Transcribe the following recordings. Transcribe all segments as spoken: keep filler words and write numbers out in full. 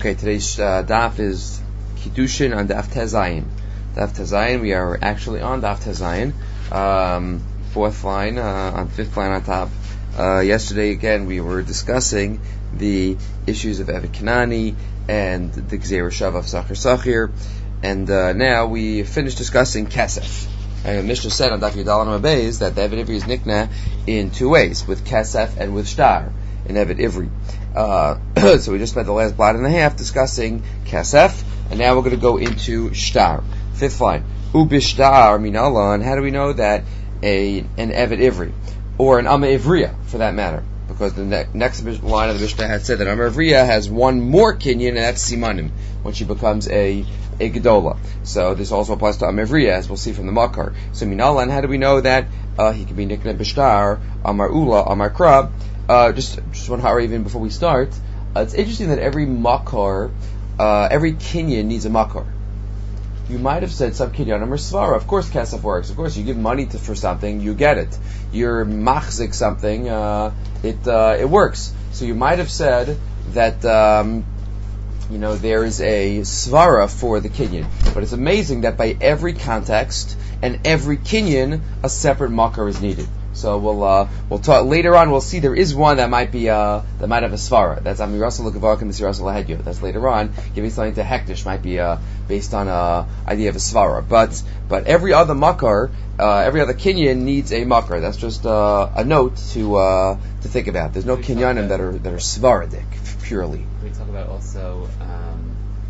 Okay, today's uh, daf is Kiddushin on Daf Tezayin. Daf Tezayin, we are actually on Daf Tezayin, um, fourth line, uh, on fifth line on top. Uh, yesterday, again, we were discussing the issues of Evet Kanani and the Gzeira Shav of Sachir Sachir, and uh, now we finished discussing Kesef. And Mishnah said on Daf Yudal and Mabeis that the Evet Ivri is nikna in two ways, with Kesef and with Shtar, in Evet Ivri. Uh, so we just spent the last blot and a half discussing Kesef, and now we're going to go into Shtar. Fifth line. Ubishtar minalan. How do we know that a an Evet Ivri, or an Amma Ivriya, for that matter? Because the ne- next line of the Mishnah had said that Amma Ivriya has one more kinyan, and that's Simanim, when she becomes a a Gedola. So this also applies to Amma Ivriya, as we'll see from the Makar. So minalan, how do we know that uh, he can be nikna Bishtar, Amar Ula, Amar Krab? Uh, just, just one hurry even before we start. Uh, it's interesting that every makar, uh, every kinyan needs a makar. You might have said some kinyan or svara. Of course, kesef works. Of course, you give money to, for something, you get it. You're machzik something, uh, it uh, it works. So you might have said that um, you know there is a svara for the kinyan. But it's amazing that by every context and every kinyan, a separate makar is needed. So we'll uh, we'll talk later on. We'll see there is one that might be uh, that might have a svara. That's Amirasal Gavak and Misirasal Lahedyo. That's later on. Giving something to Hektish might be uh, based on a idea of a svara. But but every other makar, uh, every other kinyan needs a makar. That's just uh, a note to uh, to think about. There's no kinyanim that are that are svaradik purely. We talk about also um,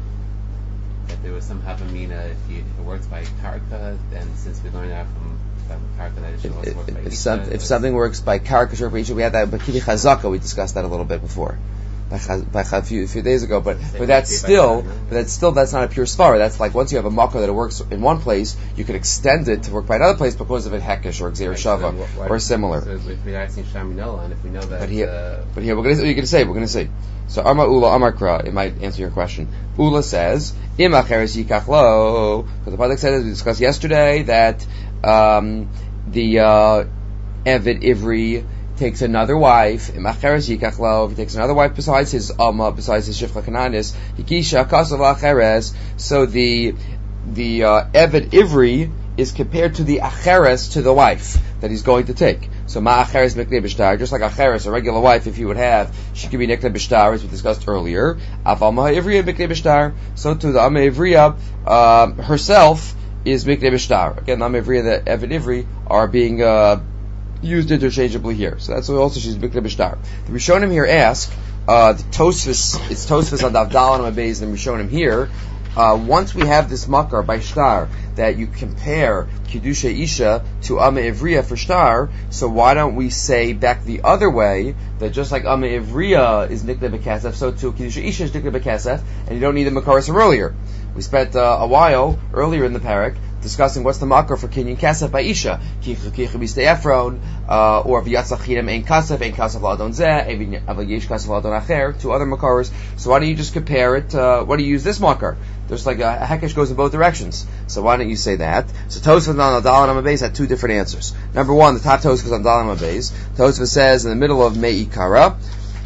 that there was some havamina if, you, if it works by karka, then since we learned that from If, if, if, some, if something works by karka, we had that by Kili Chazaka, we discussed that a little bit before, by, by a, few, a few days ago. But but that's still, but that's still that's not a pure svara. That's like once you have a makar that it works in one place, you can extend it to work by another place because of it hekesh or Gzeira Shava so or similar. So if we are seeing Shaminella, and if we know that, but here, uh, but here we're going to you're going to say we're going to say. So Amar Ula Amar Kra, it might answer your question. Ula says Im acheres yikach lo, because the pasuk said as we discussed yesterday that. Um, the uh, Evet Ivri takes another wife. If he takes another wife besides his Amma, besides his Shifcha Kananis, Hikisha Kasav Acheres. So the the uh, Evet Ivri is compared to the Acheres, to the wife that he's going to take. So Ma Acheres Miknei Bishtar, just like Acheres, a regular wife, if you would have, she could be Niknei Bishtar, as we discussed earlier. Af Amma Ivriya Miknei Bishtar. So to the Amma Ivriya uh, herself is Miknei Bishtar. Again, the Amma Ivriya, the Evet Ivri, are being uh, used interchangeably here. So that's why also she's Miknei Bishtar. The Rishonim here ask, uh, the Tosfos, it's Tosfos on Daf Dal and Mabeis, and the Rishonim here, uh, once we have this makar by Shtar, that you compare Kiddusha Isha to Amma Ivriya for Shtar, so why don't we say back the other way, that just like Amma Ivriya is Niknei B'Kasef, so too Kiddusha Isha is Niknei B'Kasef, and you don't need the makaras from earlier. We spent uh, a while earlier in the parak discussing what's the makar for kinyan kasef by isha, kichu b'stei efron, uh, or v'yatzach chidem ein kasef, ein kasef la'adon zeh, avol yesh kasef la'adon acher, two other makaras. So why don't you just compare it? Uh, why do you use this makar? There's like a, a hekesh goes in both directions. So why don't you say that? So Tosfos on Dal and Amabeis had two different answers. Number one, the top Tosfos on Dal and Amabeis. Tosfos says in the middle of Me'ikara,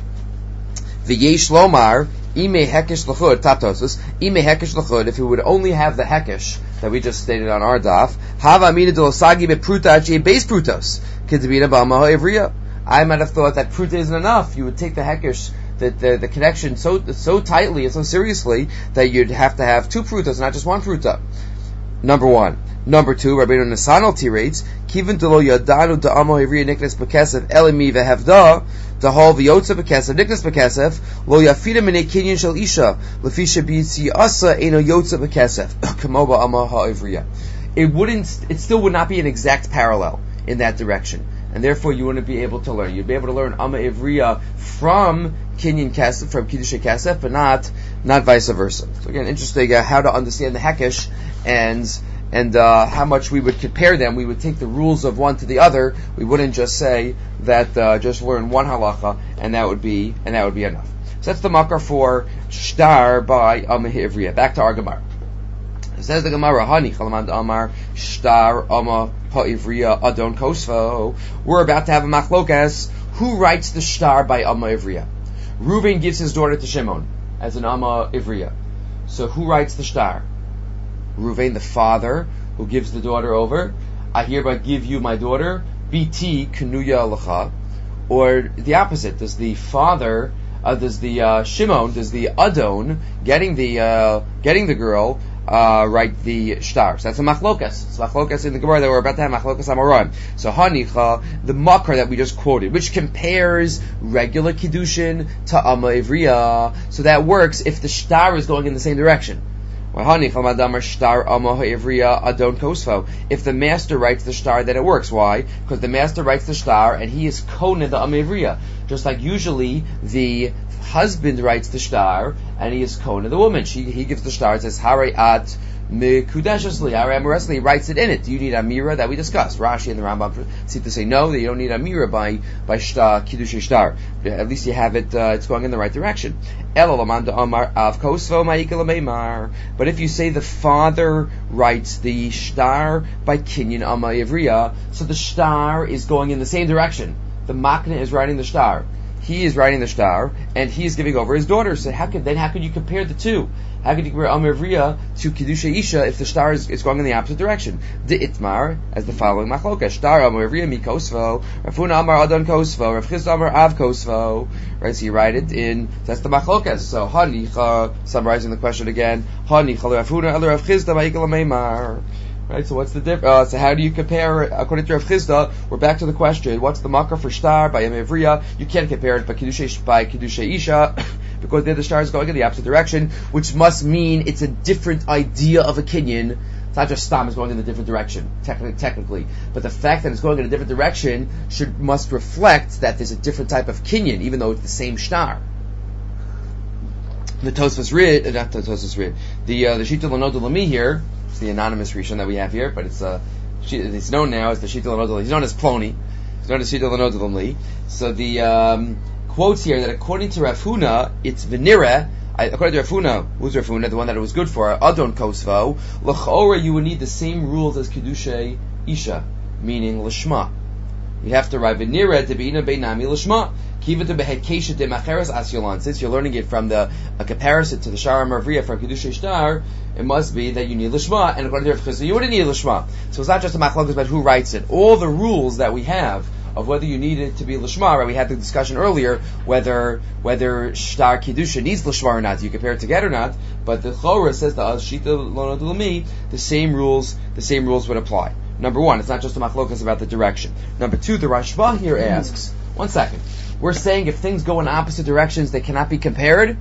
v'yesh lomar. Ime hekesh l'chud, top Tosfos. Ime hekesh l'chud, if we would only have the hekesh that we just stated on our daf, hava amina delosagi bepruta achi beis prutos, kedabina b'ama ha'ivriya. I might have thought that pruta isn't enough. You would take the hekesh, the, the, the connection so so tightly and so seriously that you'd have to have two prutas, not just one pruta. Number one. Number two, Rabbeinu Nassan tirates, Kivin delo yadanu da'amo hivriya niknes b'kesef elimi v'hevda da'hol v'yotza b'kesef niknes b'kesef lo yafida minei kinyan shel isha lefisha b'yitzi asa eno yotza b'kesef kamo ba'ama ha'ivriya. It wouldn't, it still would not be an exact parallel in that direction, and therefore you wouldn't be able to learn. You'd be able to learn Amma Ivriya from kinyan kasef, from Kiddusha kasef, but not not vice versa. So again, interesting uh, how to understand the hekesh and and uh, how much we would compare them. We would take the rules of one to the other. We wouldn't just say that uh, just learn one halacha and that would be and that would be enough. So that's the makar for Shtar by Amma Ivriya. Back to our Gemara. It says the Gemara, Hani Chalaman Amar Shtar Amma Ha'ivriya Adon Kosfo. We're about to have a machlokas. Who writes the Shtar by Amma Ivriya? Reuven gives his daughter to Shimon. as an Amma Ivriya. So who writes the shtar? Ruvain, the father, who gives the daughter over. I hereby give you my daughter, biti knuya lacha. Or the opposite, does the father, uh, does the uh, Shimon, does the Adon, getting the uh, getting the girl, uh, write the shtar? So that's a machlokas. It's machlokas in the Gemara that we're about to have, machlokas amoraim. So hanicha, the makar that we just quoted, which compares regular kiddushin to Amma Ivriya. So that works if the shtar is going in the same direction. If the master writes the shtar, then it works. Why? Because the master writes the shtar and he is kona the Amma Ivriya. Just like usually the husband writes the shtar and he is kona the woman. She, he gives the shtar, it says, Hare at Mekudeshesli, Hare Amoresli, he writes it in it. Do you need Amira that we discussed? Rashi and the Rambam seem to say no, that you don't need Amira by, by shtar, Kiddush shtar. At least you have it, uh, it's going in the right direction. But if you say the father writes the shtar by Kinyan Amma Ivriya, so the shtar is going in the same direction. The makna is writing the shtar. He is writing the shtar, and he is giving over his daughter. So how could then how could you compare the two? How could you compare Amma Ivriya to Kiddusha Isha if the shtar is, is going in the opposite direction? The Itmar, as the following machloka: Shtar Amma Ivriya mi kosvo, Rafuna Amar Adon kosvo, Rav Chisda Amar Av kosvo. Right, so you write it in. That's the machlokas. So Hanicha, summarizing the question again. Hanicha Rafuna Elu Rav Chisda Ma'ikal Meimar. Right, so what's the difference? Uh, so how do you compare, according to Rav Chisda, we're back to the question, what's the makar for shtar by Amma Ivriya? You can't compare it by Kiddusha, by Kiddusha Isha, because the other shtar is going in the opposite direction, which must mean it's a different idea of a kinyan. It's not just stam is going in a different direction, technically, technically. But the fact that it's going in a different direction should must reflect that there's a different type of kinyan, even though it's the same shtar. The Tosfos Rid, uh, not the Tosfos Rid, the, uh, the Shita L'Nodeh L'mi here, the anonymous Rishon that we have here, but it's uh, it's known now as the Shita L'Nodeh. He's known as Ploni. He's known as Shita L'Nodeh L'mi. So the um, quotes here that according to Rav Huna, it's Venira. According to Rav Huna, who's Rav Huna, the one that it was good for, Adon Kosvo, L'chora, you would need the same rules as Kiddusha Isha, meaning L'shma. You have to write Venira Debina Beinami L'shma. Since you're learning it from the a comparison to the Shara Marvriya from Kiddusha Shtar, it must be that you need Lishma, and according to Rav Chisda, you wouldn't need Lishma. So it's not just a machlokas about who writes it. All the rules that we have of whether you need it to be Lishma, right? We had the discussion earlier whether whether Shtar Kiddusha needs Lishma or not. Do you compare it together or not? But the Chora says the Shita L'Nodeh L'mi, the same rules, the same rules would apply. Number one, it's not just a machlokas about the direction. Number two, the Rashba here asks, one second. We're saying if things go in opposite directions, they cannot be compared.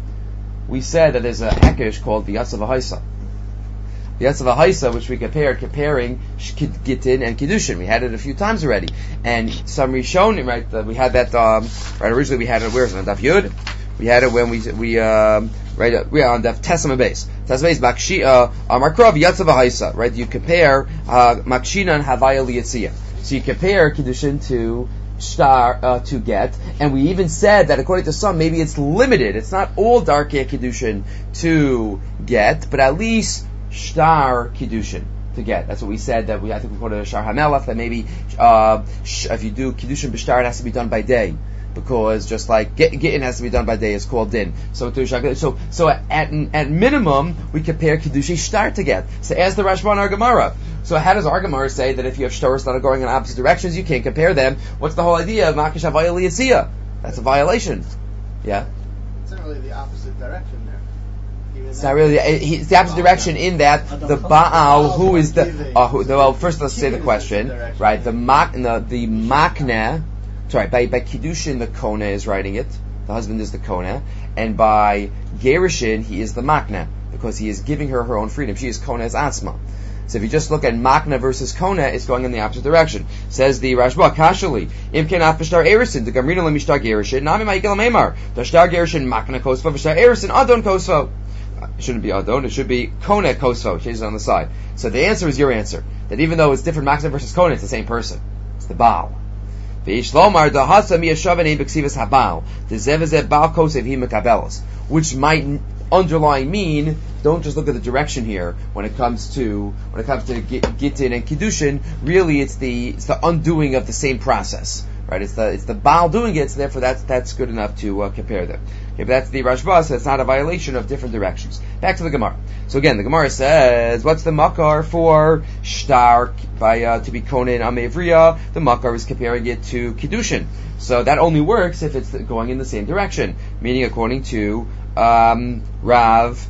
We said that there's a hekesh called the Yatzav Haisa. The Yatzav Haisa, which we compared, comparing Gittin and Kiddushin. We had it a few times already. And some Rishonim, right, uh, we had that, um, right, originally we had it, where is it, on Daf Yud? We had it when we, we, um, right, uh, we are on Daf Tesama base. Tesama base, Makshi, uh, Amarkrov, Yatzav Haisa, right, you compare, uh, Makshina and Havaya Liyatzia. So you compare Kiddushin to Shtar uh, to get, and we even said that according to some, maybe it's limited. It's not all Darkei Kiddushin to get, but at least Shtar Kiddushin to get. That's what we said. That we I think we quoted a Shar Hamelach that maybe uh, sh- if you do Kiddushin b'Shtar, it has to be done by day, because just like Gittin has to be done by day, it's called din. So so so at at minimum we compare Kiddushin Shtar to get. So as the Rashba and our Gemara. So how does our Gemara say that if you have shtaros that are going in opposite directions, you can't compare them? What's the whole idea of Makish Havaya Liyatzia? That's a violation. Yeah? It's not really the opposite direction there. Even it's not really, it's the opposite direction in that the Baal, who is the, uh, who, the well, first let's say the question, right, the Mak, the, the Makna, sorry, by, by Kiddushin the Kona is writing it, the husband is the Kona, and by Gerishin he is the Makna, because he is giving her her own freedom. She is Kona as Asma. So if you just look at Makna versus Kona, it's going in the opposite direction. Says the Rashba, Kashali, Im kenaf b'shtar Erisin, the Gamrina lemishtar Gerishin, Nami ma'ikel meimar, the shtar Gerishin Makna kosvo, v'shtar Erisin Adon kosvo. It shouldn't be Adon, it should be Kona kosvo, changes on the side. So the answer is your answer, that even though it's different Makna versus Kona, it's the same person. It's the Baal. V'ish lomar, the hasa miyashavanei b'ksivas habal, the zevezeh Baal kosev hi mekabelos, which might underlying mean, don't just look at the direction here when it comes to when it comes to Gittin and Kiddushin. Really, it's the it's the undoing of the same process, right? It's the it's the Baal doing it, so therefore that's that's good enough to uh, compare them. Okay, but that's the Rashba, so it's not a violation of different directions. Back to the Gemara. So again, the Gemara says, what's the makar for shtar by uh, to be konen amevriya? The makar is comparing it to kiddushin, so that only works if it's going in the same direction, meaning according to um, Rav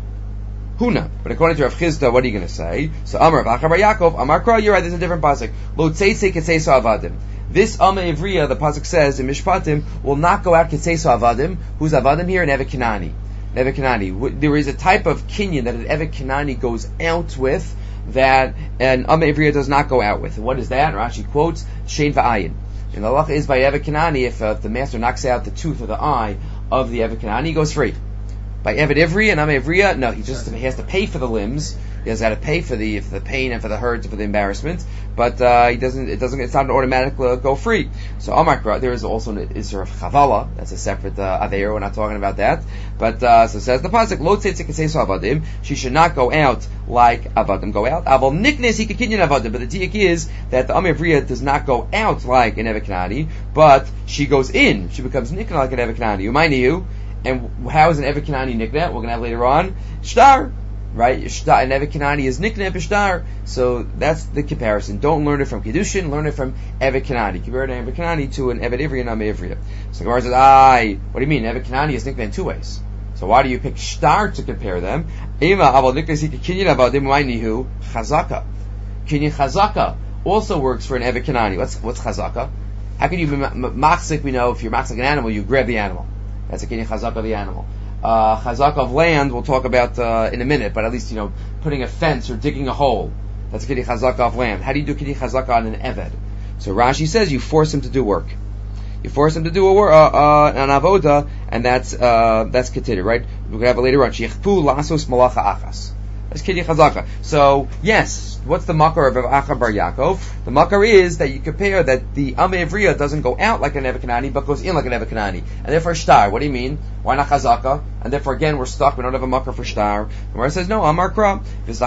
Huna. But according to Rav Chizda, what are you going to say? So Amar Rav Acha bar Yaakov, Amar Kra, you're right, there's a different pasuk. Lo tzeitze ketzeisa avadim. This Amma Ivriya, the pasuk says in Mishpatim, will not go out ketzeisa avadim. Who's avadim here? An Evet Kanani. An Evet Kanani. There is a type of kinyan that an Evet Kanani goes out with that an Amma Ivriya does not go out with. And what is that? Rashi quotes Shein va'ayin. And the halacha is by Evet Kanani, if, uh, if the master knocks out the tooth or the eye of the Evet Kanani, he goes free. By Evet Ivri and Amma Ivriya, no, he just he has to pay for the limbs. He has got to pay for the for the pain and for the hurt and for the embarrassment, but uh, he doesn't. It doesn't. It's not an automatic uh, go free. So Amar Kra, there is also an Isser of Chavala. That's a separate uh, Aveir. We're not talking about that. But uh, so it says the pasuk Lo tzeitzei ketzeisa avadim. She should not go out like avadim go out. Aval niknes he kinyan avadim. But the diak is that the Amma Ivriya does not go out like an Evet Kanani, but she goes in. She becomes nikna like an Evet Kanani. Umaynihu. And how is an Evet Kanani nikna? We're going to have later on shtar. Right? Shtar, and Evet Kanani is nikna b'shtar. So that's the comparison. Don't learn it from Kiddushin, learn it from Evet Kanani. Compare an Evet Kanani to an Evet Ivri and Amma Ivriya. So the Gemara says, "Aye, what do you mean? Evet Kanani is nikna in two ways. So why do you pick shtar to compare them? Ema aval nikna sika kinyan avadim umaynihu chazaka. Kinyan chazaka also works for an Evet Kanani. What's what's chazaka? How can you be machzik? We know if you're machzik an animal, you grab the animal. That's a kinyan chazaka of the animal. Uh, chazaka of land, we'll talk about uh, in a minute, but at least, you know, putting a fence or digging a hole. That's a kinyan chazaka of land. How do you do kinyan chazaka on an eved? So Rashi says you force him to do work. You force him to do a work, uh, uh, an avoda, and that's uh, that's considered, right? We're going to have it later on. Sheichpu lasos malacha achas. That's kinyan chazaka. So, yes, what's the makar of Rav Acha bar Yaakov? The makar is that you compare that the Amma Ivriya doesn't go out like an Evet Kanani, but goes in like an Evet Kanani. And therefore shtar. What do you mean? Why not chazaka? And therefore again we're stuck, we don't have a makar for shtar. The Gemara says, no, Amar Kra. Where the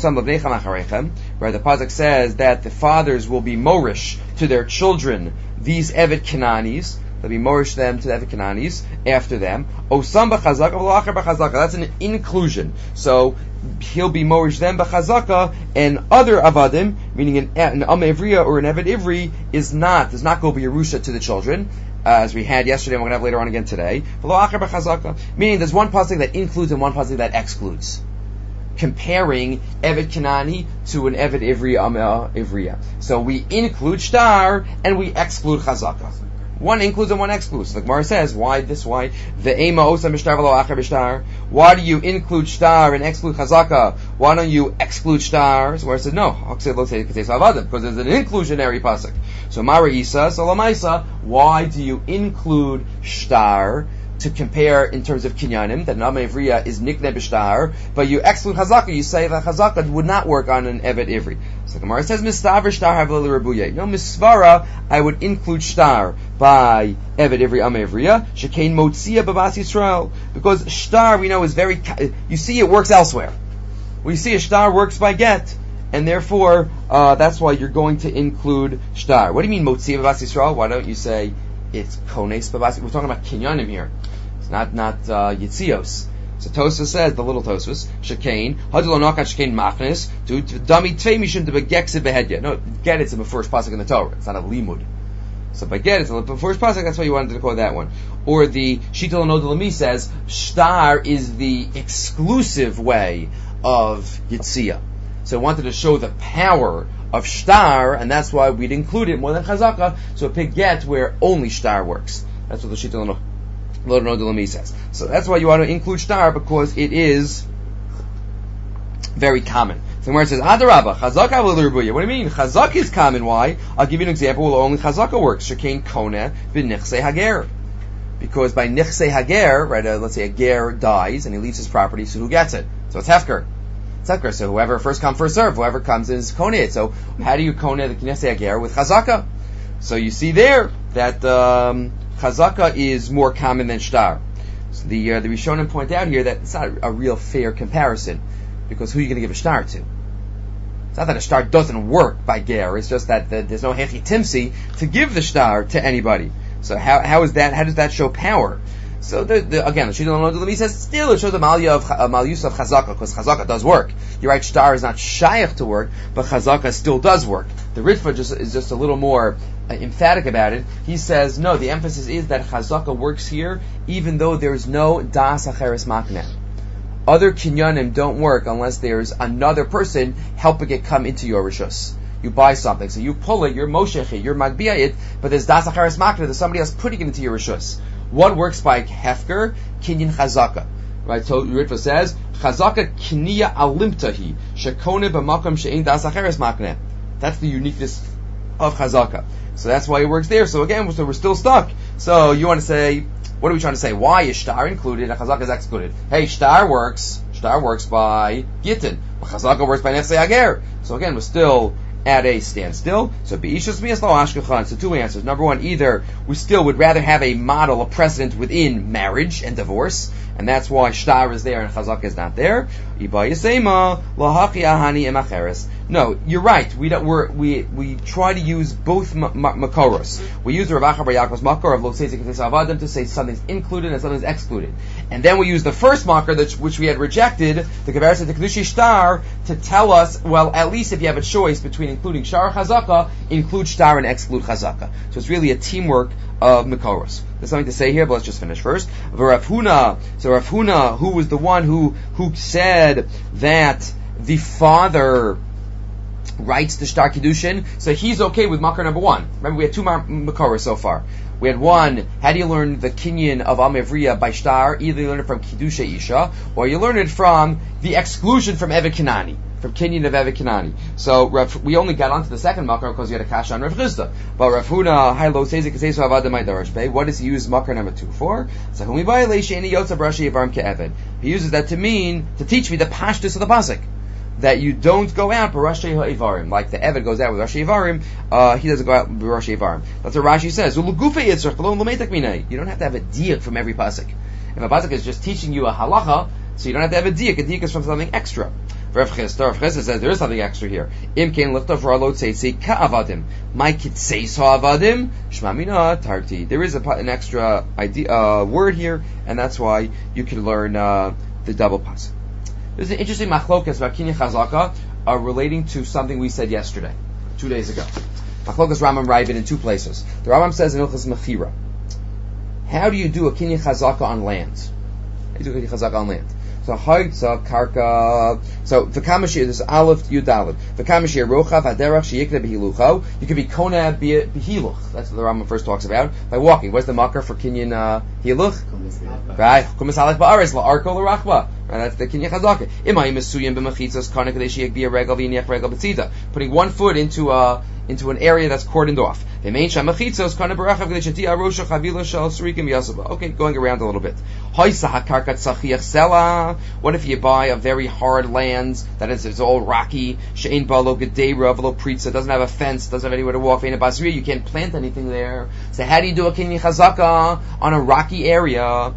pasuk says that the fathers will be morish to their children, these Evet Kananis. They'll be morish them to the Evet Kananis after them. Osam b'chazaka v'lo b'chazaka. That's an inclusion. So he'll be morish them b'chazaka, and other avadim, meaning an, an Amma Ivriya or an Evet Ivri, is not does not go be Yerusha to the children, uh, as we had yesterday, and we're going to have later on again today. V'lo acher b'chazaka, meaning there's one pasuk that includes and one pasuk that excludes. Comparing Evet Kanani to an Evet Ivri Amma Ivriya. So we include shtar and we exclude chazaka. One includes and one excludes. So the Gemara says, why this, why? Ve'ema osa mishtar v'lo acher b'shtar. Why do you include shtar and exclude chazaka? Why don't you exclude shtar? So the Gemara says, no, because there's an inclusionary pasuk. So Mara Isa, so Lamaisa, why do you include shtar to compare in terms of kinyanim, that an Amma Ivriya is nikne b'shtar, but you exclude chazaka, you say that chazaka would not work on an Evet Ivri. So the Gemara says, mistaver shtar havli rabuye. No, misvara, I would include shtar by Evet Ivri Amma Ivriya, shekain motzia babas Yisrael, because shtar we know is very, you see it works elsewhere. We see a shtar works by get, and therefore, uh, that's why you're going to include shtar. What do you mean motzia babas Yisrael? Why don't you say it's kones babas? We're talking about kinyanim here. It's not not uh, yitzios. So Tosfos says, the little Tosfos, shekain hadlo nakat shekain machnes to dami tvei mishum to begekse behedya. No, get it's in the first pasuk in the Torah. It's not a limud. So by get it's in the first pasuk. That's why you wanted to quote that one. Or the Shital Nodalami says shtar is the exclusive way of yitzia. So I wanted to show the power of shtar, and that's why we'd include it more than chazaka. So pick get where only shtar works. That's what the Shital Nodalami says. So that's why you want to include shtar, because it is very common. So where it says Adarabba, chazaka v'l'rubuya. What do you mean? Chazaka is common. Why? I'll give you an example where only chazaka works. Shekain kona b'nichsei hager. Because by nichsei hager, right? Uh, let's say a ger dies and he leaves his property, so who gets it? So it's hefker. It's hefker. So whoever first come, first serve. Whoever comes in is kona it. So how do you kona the nichsei hager with chazaka? So you see there that um, chazaka is more common than shtar. So the uh, the Rishonim point out here that it's not a real fair comparison, because who are you going to give a shtar to? It's not that a shtar doesn't work by ger. It's just that the, there's no hechi timsi to give the shtar to anybody. So how how is that? How does that show power? So the, the, again, the Shidduch Lemi says still it shows a malya of a malyus of chazaka, because chazaka does work. You're right, shtar is not shaykh to work, but chazaka still does work. The Ritva just is just a little more uh, emphatic about it. He says no. The emphasis is that chazaka works here, even though there's no das acheres makneh. Other kinyanim don't work unless there's another person helping it come into your rishus. You buy something, so you pull it, you're moshechi, you're magbia it, but there's das acheres makneh, there's somebody else putting it into your rishus. What works by hefker? Kinyan chazaka. Right, so Ritva says, chazaka kniya alimtahi, shekone b'makom she'ein das acheres makneh. That's the uniqueness of chazaka. So that's why it works there. So again, so we're still stuck. So you want to say, what are we trying to say? Why is shtar included and chazaka is excluded? Hey, shtar works, shtar works by gittin, but chazaka works by nechsei ager. So again, we're still at a standstill. So be'ishas miyas lo ashkechan. So two answers. Number one, either we still would rather have a model, a precedent within marriage and divorce, and that's why shtar is there and chazaka is not there. Iba yisema lahaki ahani emacheres. No, you're right. We don't. We're, we we try to use both ma- ma- makoros. We use the Rav Acha Bar Yaakov's makor of lo tzeitzik avadim to say something's included and something's excluded, and then we use the first makor that which we had rejected, the Geverset Kedushi Shtar, to tell us, well, at least if you have a choice between including shtar chazaka, include shtar and exclude chazaka. So it's really a teamwork of makoros. There's something to say here, but let's just finish first. Rav Huna. So Rav Huna, who was the one who who said that the father writes the shtar kiddushin, so he's okay with makar number one. Remember, we had two makaras so far. We had one, how do you learn the kinyan of Amevriya by shtar? Either you learn it from kiddusha isha, or you learn it from the exclusion from Evet Kanani, from kinyan of Evet Kanani. So Rav, we only got onto the second makar because you had a kasha on Rav Chisda. But Rav Huna, hi lo tzezik kasesu avada my darash pei. What does he use makar number two for? So when we buy leishi yotza brashi yivarim ke'eved, he uses that to mean to teach me the pashtus of the pasuk, that you don't go out b'Rashi Ha'ivarim. Like the Eved goes out with Rashi Ha'ivarim, uh, he doesn't go out b'Rashi Ha'ivarim. That's what Rashi says. You don't have to have a diak from every pasuk. If a pasuk is just teaching you a halacha, so you don't have to have a diak. A diak is from something extra. Rav Chisda, Rav Chisda says there is something extra here. Im kein lichtav ralo tzeitzi ka'avadim. My kitzeis ha'avadim, shma mina tarti. There is a, an extra idea, uh, word here, and that's why you can learn uh, the double pasuk. There's an interesting machlokas about kinyan chazaka uh, relating to something we said yesterday, two days ago. Machlokas Rambam Ravid in two places. The Rambam says in Ilchas Mechira, how do you do a kinyan chazaka on land? How do you do a kinyan chazaka on land? So haitza karka. So v'kamashir, this is aleph yudalid. V'kamashir rochav haderach sheyikna behilucho. You could be kona behiluch. That's what the Rambam first talks about by walking. What's the makar for kinyan uh, hiluch? Right, kumis halach ba'aretz la'arko l'rachba. Right, that's the kinyan chazaka. Imay mesuyim b'mechitzos kana kadei sheyik be a regal v'yinech regal b'tzida. Putting one foot into a into an area that's cordoned off. Okay, going around a little bit. What if you buy a very hard land that is it's all rocky, doesn't have a fence, doesn't have anywhere to walk, you can't plant anything there. So how do you do a kinyan chazaka on a rocky area?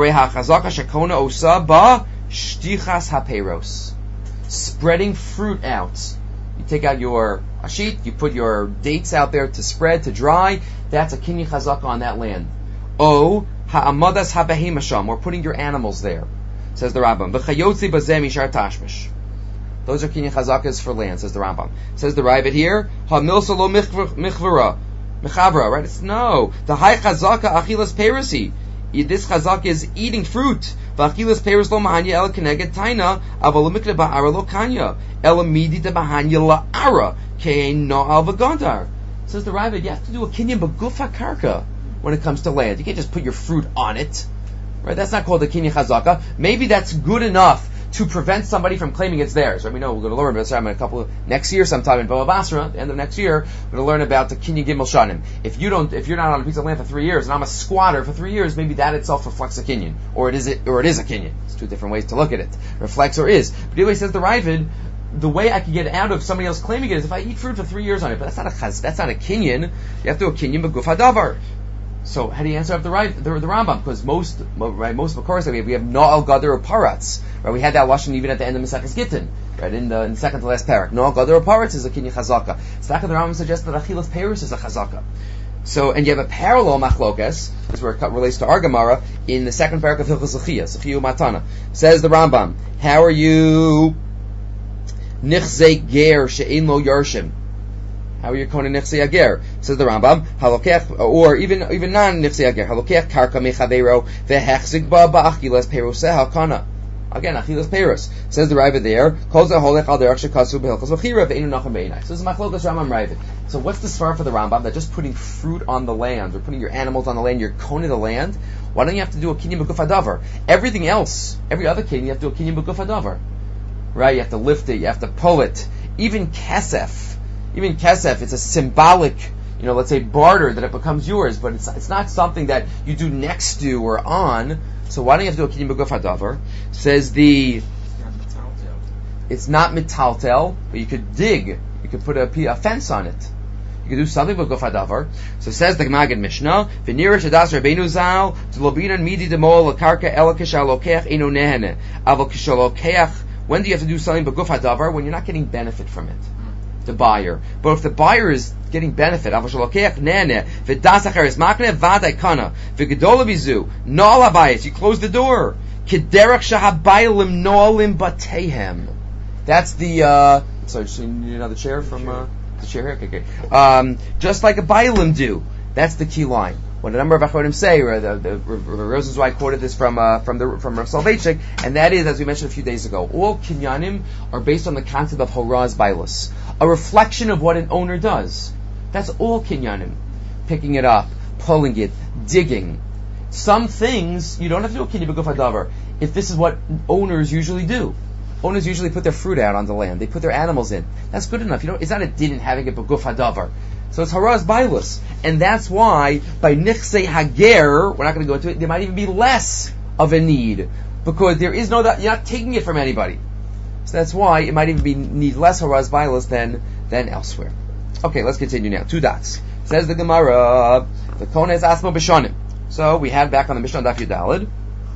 Spreading fruit out. You take out your ashit, you put your dates out there to spread, to dry. That's a kinyan chazaka on that land. O ha'amadas ha'behemasham, or putting your animals there, says the Rambam. V'chayotzi bazeh mishar tashmish. Those are kinyan chazakas for land, says the Rambam. Says the Ravid here, ha'milsa lo michvara, michavra, right? It's no. The high chazaka achilas perisi. This chazaka is eating fruit. V'achilas peris lo mahanya el keneged taina avalumikle ba'ara lo kanya el amidi de mahanya la'ara kein no al v'gandar. Says the Ravid, you have to do a kinyan b'gufa karka when it comes to land. You can't just put your fruit on it, right? That's not called a kinyan chazaka. Maybe that's good enough to prevent somebody from claiming it's theirs. Right? We know we're going to learn about this in a couple of, next year, sometime in Bava Basra, the end of next year, we're going to learn about the kinyan gimel shanim. If you don't, if you're not on a piece of land for three years, and I'm a squatter for three years, maybe that itself reflects a kinyan, or it is it, or it is a kinyan. It's two different ways to look at it. Reflects or is. But anyway, says the Ravid, the way I can get out of somebody else claiming it is if I eat fruit for three years on it. But that's not a chaz, that's not a kinyan. You have to do a kinyan b'guf hadavar. So how do you answer up the right the, the Rambam? Because most right most makoros that we have, we have no'al gadar or paratz. Right, we had that lashon even at the end of Maseches Gittin. right in the, in the second to last parak. No gadol paritz is a kinyan chazaka. Stack of the Rambam suggests that achilas peris is a chazaka. So, and you have a parallel machlokas, this is where it relates to our Gemara, in the second parak of Hilchos Zechiyah, Zechiyu Matana. Says the Rambam, how are you nichzei ger she'ein lo yarshim? How are you kona nichzei ager? Says the Rambam, halokech, or even even non nichzei ager, halokech karka mechavero vehechzik ba ba'achilas peruseh halkana. Again, achilas perus. Says the Ravid there, kol zeh holech al derech shekasu behilchos v'chira ve'enu nachem be'inai. So this is machlokas Rambam Ravid. So what's the svara for the Rambam that just putting fruit on the land or putting your animals on the land, you're kona the land? Why don't you have to do a kinyan b'guf hadavar? Everything else, every other kinyan, you have to do a kinyan b'guf hadavar, right? You have to lift it, you have to pull it. Even kesef, even kesef, it's a symbolic, you know, let's say barter that it becomes yours, but it's it's not something that you do next to or on. So why don't you have to do a kinyan b'guf hadavar? Says the, it's not mitaltel, but you could dig, you could put a, a fence on it. You could do something with guf hadavar. So says the Gemara in Mishnah, "V'nira shadas Rabbeinu Zal t'lobinan midi demol lakarka elakish alokeach eno nehene aval kishalokeach." When do you have to do something with guf hadavar? When you're not getting benefit from it, the buyer. But if the buyer is getting benefit, aval shalokeach nehene v'das acheres makne vaday kana v'gedola bizu nol habayis. You close the door. Kederach shahabaylim nolim batehem. That's the. Uh, sorry, just you need another chair from. Uh, The chair here? Okay, okay. Um, just like a Bailim do. That's the key line. What a number of Achonim say, or the, the, the Rosenzweig quoted this from uh, from the from Rav Soloveitchik, and that is, as we mentioned a few days ago, all kinyanim are based on the concept of horaz bailus, a reflection of what an owner does. That's all kinyanim. Picking it up, pulling it, digging. Some things you don't have to do a kinyan b'guf hadavar if this is what owners usually do. Owners usually put their fruit out on the land. They put their animals in. That's good enough. You know, it's not a din in having it b'guf hadavar. So it's haraz bailus. And that's why, by nichsei hager, we're not going to go into it, there might even be less of a need. Because there is no, you're not taking it from anybody. So that's why it might even be need less haraz bailus than, than elsewhere. Okay, let's continue now. Two dots. Says the Gemara, the kones asmo b'shonim. So we had back on the Mishnah Daf Yudalid,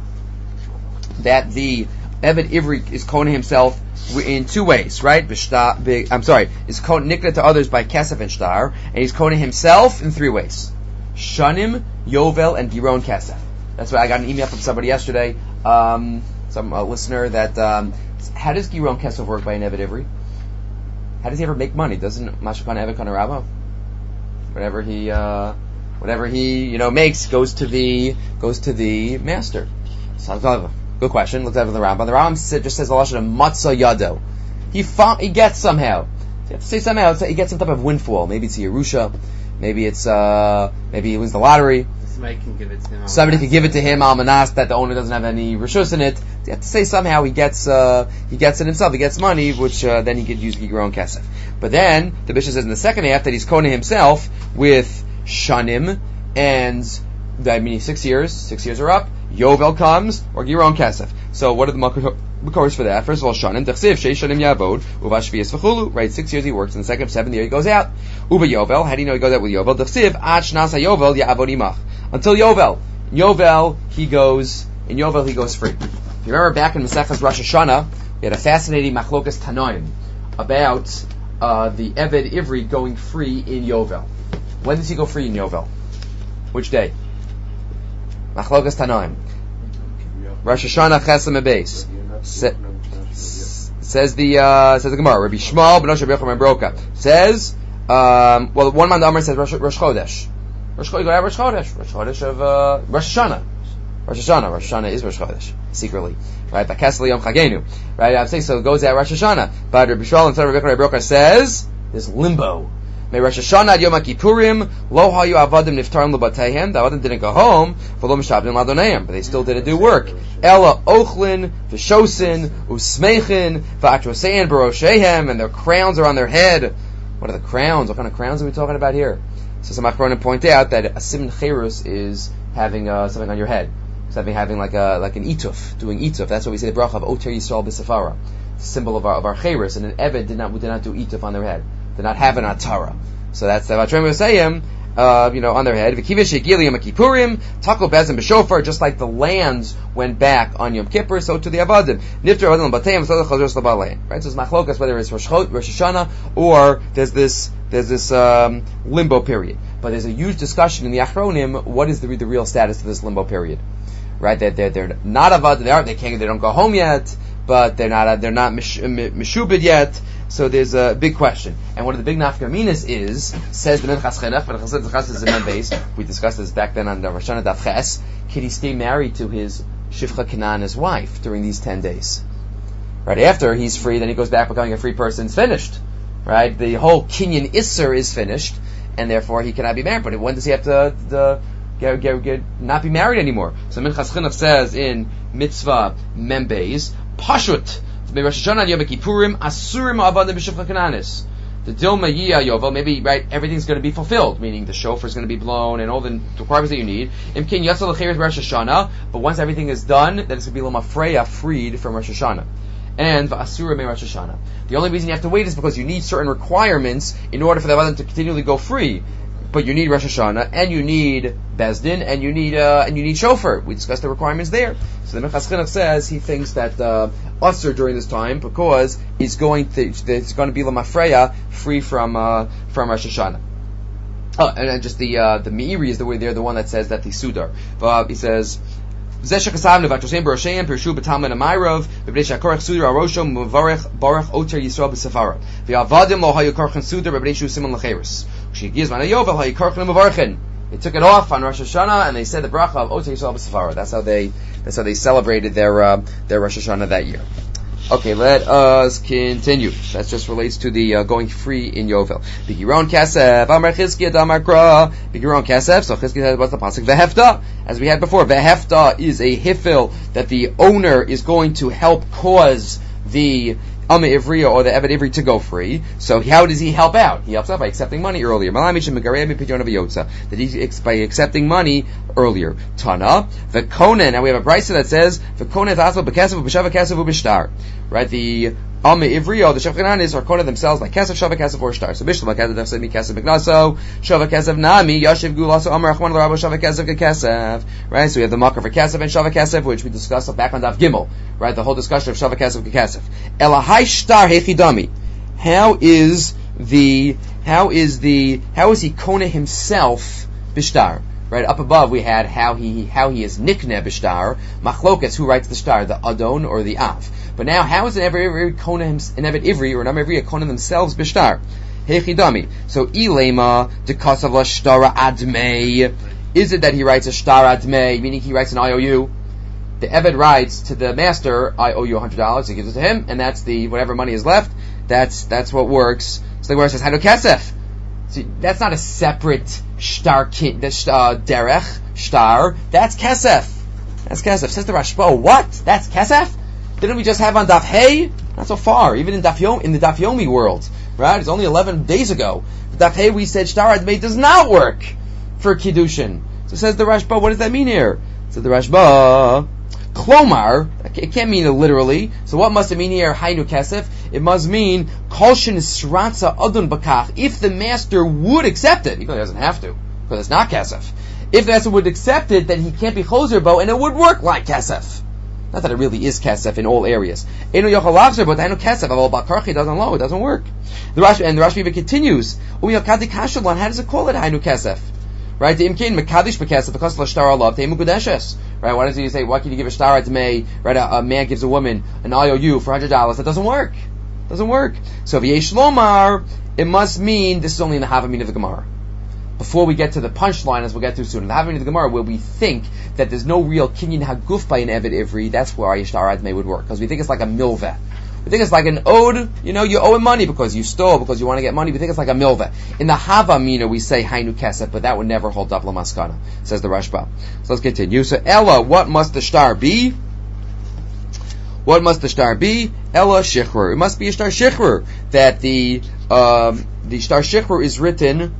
that the Eved Ivri is kona himself in two ways, right? B'shtar, I'm sorry, is kona nikra to others by kesef and shtar, and he's kona himself in three ways: shanim, yovel, and giron kesef. That's why I got an email from somebody yesterday, um, some uh, listener that um, how does giron kesef work by an Eved Ivri? How does he ever make money? Doesn't Mashakon Eved Kana Rabba? Whatever he, uh, whatever he, you know, makes goes to the goes to the master. So, good question. Let's have the Rambam. The Rambam just says the lashon of matzah yado. He found, he gets somehow. You have to say somehow. He gets some type of windfall. Maybe it's a Yerusha. Maybe it's uh, maybe he wins the lottery. Somebody can give it to him. Somebody can give it to him almanas that the owner doesn't have any rishus in it. You have to say somehow he gets uh, he gets it himself. He gets money, which uh, then he could use Giron Kesef. But then the bishop says in the second half that he's kona himself with shanim, and I mean six years. Six years are up. Yovel comes, or Giron Kesef. So what are the makors for that? First of all, Shanim, Dechsiv, Sheish Shanim Yavod, Uva Shvias V'chulu, right, six years he works, in the second, seventh year he goes out. Uva Yovel, how do you know he goes out with Yovel? Dechsiv, Ad Shnasa Yovel, Ya'avod Imach. Until Yovel. Yovel, he goes, in Yovel he goes free. If you remember back in Masechas Rosh Hashanah, we had a fascinating Machlokas Tanoim about uh, the Eved Ivri going free in Yovel. When does he go free in Yovel? Which day? Machlokas Tanoim. Rosh Hashanah Chesem Beis. Says the uh, says the Gemara. Rabbi Shmuel ben Osher B'Yocham Broka says, um, well, one man the Amar says Rosh, Rosh Chodesh. Rosh Chodesh. You go out Rosh Chodesh. Rosh Chodesh of uh, Rosh Hashanah. Rosh Hashanah. Rosh Hashanah is Rosh Chodesh secretly, right? Bakesel Yom Chagenu, right? I'm saying so. It goes out Rosh Hashanah. But Rabbi Shmuel and Rabbi Broka says there's limbo. May Rosh Hashanah ad Yom Kippurim lo hayu avadim niftarim lebateihem. The avadim didn't go home for lo mishabdim ladoneim, but they still didn't do work. Ella ochlin v'shosin usmeichin v'atrosein baroshehem, and their crowns are on their head. What are the crowns? What kind of crowns are we talking about here? So some achronim point out that a siman cherus is having uh, something on your head. It's having having like a like an ituf, doing ituf. That's what we say the bracha of Oter Yisrael b'Sefara, symbol of our of our cherus. And an eved did not did not do ituf on their head. Did not have an atara. So that's the Vatrim Yosayim. uh, you know, on their head. V'kivish yegili Yom Kippurim, Taco Bezin b'shofar, just like the lands went back on Yom Kippur, so to the Avadim. Nifter Avadim l'batayim, so the chazos l'balayim. Right? So it's machlokas whether it's Rosh Hashanah or there's this there's this um, limbo period. But there's a huge discussion in the Achronim. What is the the real status of this limbo period? Right? That they're, they're, they're not Avadim. They aren't. They can't. They don't go home yet. But they're not. They're not mish, mishubid yet. So there's a big question. And one of the big nafkaminas is, says the Minchas Chinuch, but Minchas Chinuch is in my base. We discussed this back then on the Rosh Hashanah Daf Ches. Can he stay married to his Shifcha Kanan, his wife, during these ten days? Right after he's free, then he goes back becoming a free person. It's finished. Right? The whole Kinyan Isser is finished, and therefore he cannot be married. But when does he have to the, get, get, get, not be married anymore? So Minchas Chinuch says in Mitzvah Membeis, Pashut, Rosh Hashanah Yom Kippurim Asurim Avadim b'Shifcha Kananis. The Dilma Yiyah Yovel, maybe right, everything's going to be fulfilled, meaning the shofar is going to be blown and all the requirements that you need. Imkin Yatzal L'Cheres Rosh Hashanah, but once everything is done, then it's going to be Loma Freya, freed from Rosh Hashanah. And V'Asurim Me Rosh Hashanah. The only reason you have to wait is because you need certain requirements in order for the Avadim to continually go free. But you need Rosh Hashanah, and you need Bezdin, and you need uh, and you need shofar. We discussed the requirements there. So the Minchas Chinuch says he thinks that uh, Usher during this time because he's going to it's going to be Lamafreya free from uh, from Rosh Hashanah. Oh, and, and just the uh, the Meiri is the way they're the one that says that the Sudar. Uh, he says. Right, so we have the Makar for They took it off on Rosh Hashanah and they said the bracha of Oter Yisrael b'Sefara. That's how they that's how they celebrated their uh, their Rosh Hashanah that year. Okay, let us continue. That just relates to the uh, going free in Yovel. Bigiron Kasef, Amar Chizkiah Damar Kra. Bigiron Kasef. So Chizkiah was the pasuk Vehefta, as we had before. Vehefta is a hifil that the owner is going to help cause the Amma Ivriya or the Eved Ivri to go free. So how does he help out? He helps out by accepting money earlier. That he's by accepting money earlier. Tana, the Konen, and we have a brisa that says the Konen Tasma B'Kesav B'Shava Kesav B'Shtar. Right, the Amma Ivriya, the Shafchanan are Konen themselves like Kesav, Shava Kesav or Shtar. So Bishlam Kesav said me Kesav B'Gnaso, Shava Kesav Nami, Yashiv Gulaso Amar Achman L'Rabba Shava Kesav Kesav. Right, so we have the Makar for Kesav and Shava Kesav, which we discussed back on Daf Gimel. Right, the whole discussion of Shava Kesav Kesav. Elahai Shtar Hechidami. How is the how is the how is he Kona himself Bishtar? Right, up above we had how he how he is Nikne Bishtar, Machlokas, who writes the star, the Adon or the Av. But now how is an Eved Ivri Kona an Eved Ivri or an Eved Ivri Kona themselves Bishtar? Hechidami. So Ilema de Kasav la Shtara Admei. Is it that he writes a Shtar Admei, meaning he writes an I O U? The Eved writes to the master, I owe you a hundred dollars, he gives it to him, and that's the whatever money is left, that's that's what works. So the Gemara says, Hanu Kesef. See, that's not a separate shtar kin, that's uh, derech, shtar, that's kesef. That's kesef. Says the Rashba, what? That's kesef? Didn't we just have on Daf Hey? Not so far. Even in Daf Yom, in the Daf Yomi world, right? It's only eleven days ago. Daf Hey we said shtar admei does not work for Kiddushin. So says the Rashba, what does that mean here? So the Rashba, Klomar, it can't mean it literally. So what must it mean here? Hainu kesef. It must mean kolshin sratza adun bakach. If the master would accept it, he doesn't have to, because it's not kesef. If the master would accept it, then he can't be choser bo, and it would work like kesef. Not that it really is kesef in all areas. Enu yochal lachzer, but hainu kesef. Aval bakarchi doesn't know. It doesn't work. The Rashi and the Rashi even continues. Umiyakadi kashalon. How does it call it hainu kesef? Right, the imkin mekadish bekesef because the shtar alav teimu gudeshes. Right, why does he say why can you give a shtar to me? Right, a, a man gives a woman an I O U for hundred dollars. That doesn't work. Doesn't work. So v'yesh lomar, it must mean this is only in the Havamina of the Gemara. Before we get to the punchline, as we'll get to soon, in the Havamina of the Gemara, where we think that there's no real kinyan haguf by an Eved Ivri, that's where a shtar admei would work because we think it's like a milveh. We think it's like an ode, you know, you owe him money because you stole, because you want to get money. We think it's like a milveh. In the Havamina, we say hainu kesef, but that would never hold up lamaskana, says the Rashba. So let's continue. So Ella, what must the shtar be? What must the shtar be? Ella shichrur. It must be a shtar shichrur. That the um, the shtar shichrur is written